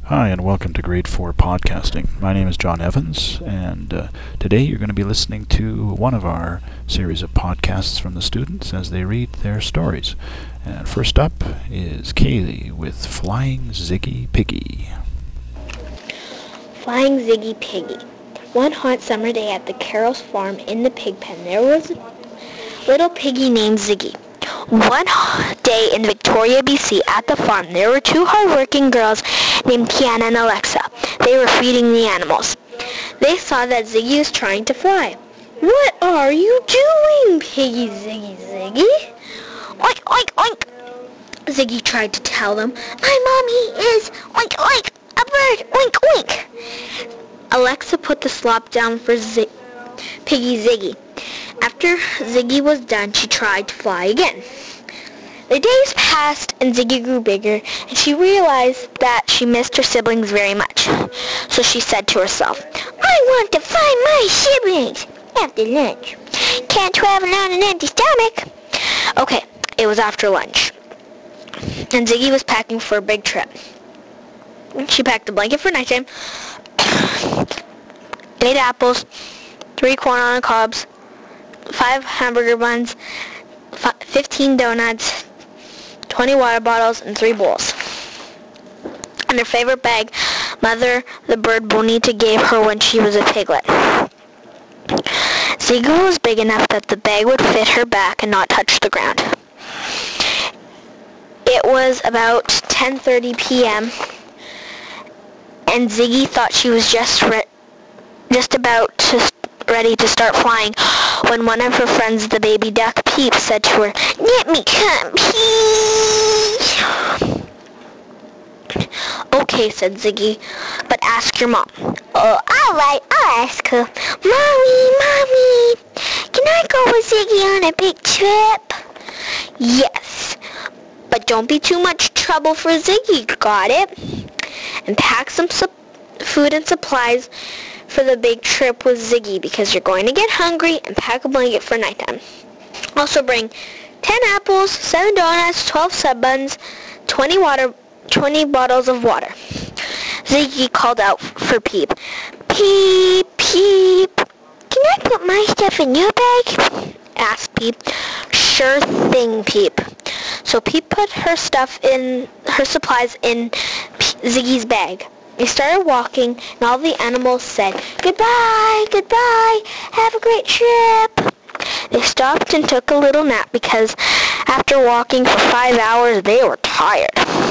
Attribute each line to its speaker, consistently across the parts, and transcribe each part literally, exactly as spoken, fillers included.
Speaker 1: Hi, and welcome to Grade four Podcasting. My name is John Evans, and uh, today you're going to be listening to one of our series of podcasts from the students as they read their stories. And first up is Kaylee with Flying Ziggy Piggy.
Speaker 2: Flying Ziggy Piggy. One hot summer day at the Carroll's farm in the pig pen, there was a little piggy named Ziggy. One day in Victoria, B C, at the farm, there were two hard-working girls named Tiana and Alexa. They were feeding the animals. They saw that Ziggy was trying to fly. "What are you doing, Piggy Ziggy Ziggy?" "Oink, oink, oink," Ziggy tried to tell them. "My mommy is, oink, oink, a bird, oink, oink." Alexa put the slop down for Z- Piggy Ziggy. After Ziggy was done, she tried to fly again. The days passed and Ziggy grew bigger, and she realized that she missed her siblings very much. So she said to herself, "I want to find my siblings after lunch. Can't travel on an empty stomach." Okay, it was after lunch, and Ziggy was packing for a big trip. She packed a blanket for nighttime, eight apples, three corn on the cobs, five hamburger buns, fifteen donuts, twenty water bottles, and three bowls. And her favorite bag, Mother the bird Bonita gave her when she was a piglet. Ziggy was big enough that the bag would fit her back and not touch the ground. It was about ten thirty p.m. and Ziggy thought she was just re- just about to ready to start flying when one of her friends, the baby duck Peep, said to her, "Let me come, please." "Okay," said Ziggy, "but ask your mom." "Oh, all right, I'll ask her." "Mommy, Mommy, can I go with Ziggy on a big trip?" "Yes, but don't be too much trouble for Ziggy, got it? And pack some su- food and supplies for the big trip with Ziggy, because you're going to get hungry, and pack a blanket for nighttime. Also bring ten apples, seven donuts, twelve sub buns, twenty water, twenty bottles of water." Ziggy called out for Peep. "Peep, Peep, can I put my stuff in your bag?" asked Peep. "Sure thing, Peep." So Peep put her stuff in, her supplies in P- Ziggy's bag. They started walking, and all the animals said, "Goodbye, goodbye, have a great trip." They stopped and took a little nap because after walking for five hours, they were tired.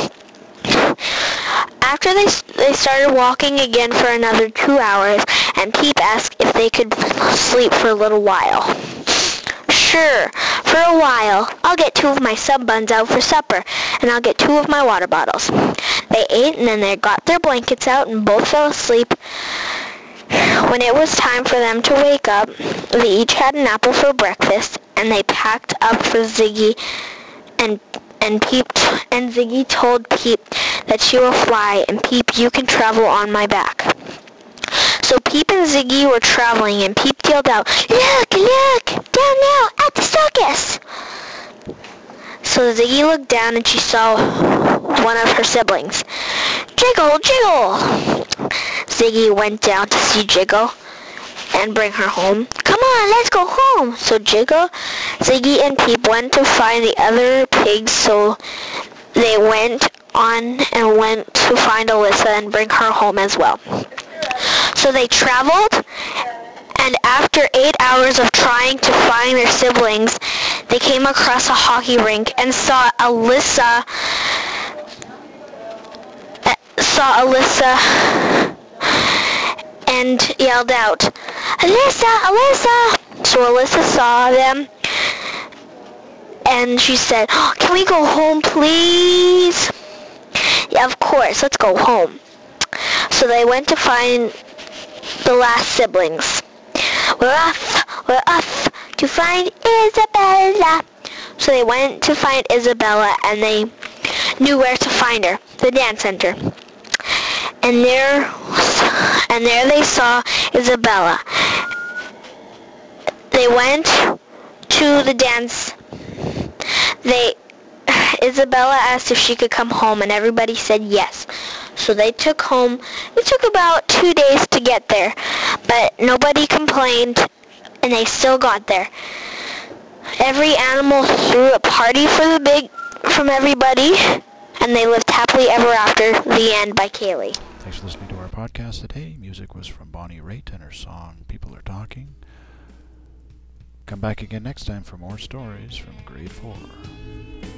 Speaker 2: After they they started walking again for another two hours, and Peep asked if they could sleep for a little while. "Sure, for a while. I'll get two of my sub buns out for supper, and I'll get two of my water bottles." They ate, and then they got their blankets out and both fell asleep. When it was time for them to wake up, they each had an apple for breakfast, and they packed up for Ziggy, and and Peep and Ziggy told Peep that she will fly, and Peep, you can travel on my back. So Peep and Ziggy were traveling, and Peep yelled out, "Look, look, down now at the circus!" So Ziggy looked down, and she saw one of her siblings. "Jiggle, Jiggle!" Ziggy went down to see Jiggle and bring her home. "Come on, let's go home!" So Jiggle, Ziggy, and Peep went to find the other pigs, so they went on and went to find Alyssa and bring her home as well. So they traveled, and after eight hours of trying to find their siblings, they came across a hockey rink and saw Alyssa, saw Alyssa, and yelled out, "Alyssa, Alyssa!" So Alyssa saw them, and she said, "Oh, can we go home, please?" "Yeah, of course, let's go home." So they went to find the last siblings. "We're off, we're off to find Isabella." So they went to find Isabella, and they knew where to find her, the dance center. And there, and there they saw Isabella. They went to the dance. They, Isabella asked if she could come home, and everybody said yes. So they took home. It took about two days to get there, but nobody complained, and they still got there. Every animal threw a party for the big, from everybody, and they lived happily ever after. The End by Kaylee.
Speaker 1: Thanks for listening to our podcast today. Music was from Bonnie Raitt and her song People Are Talking. Come back again next time for more stories from grade four.